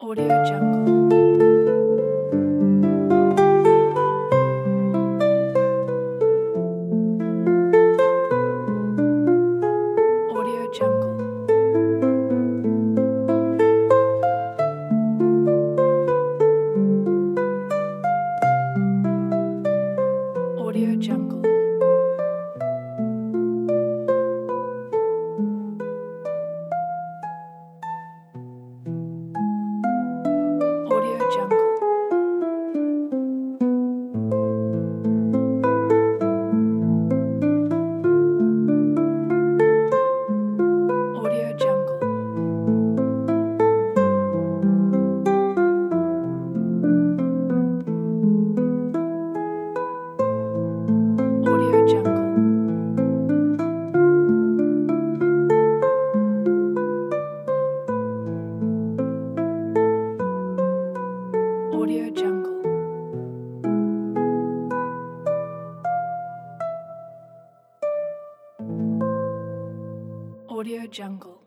Audio Jungle. Audio Jungle. Audio Jungle. Audio Jungle. Audio Jungle. Audio Jungle. Audio Jungle. Audio Jungle.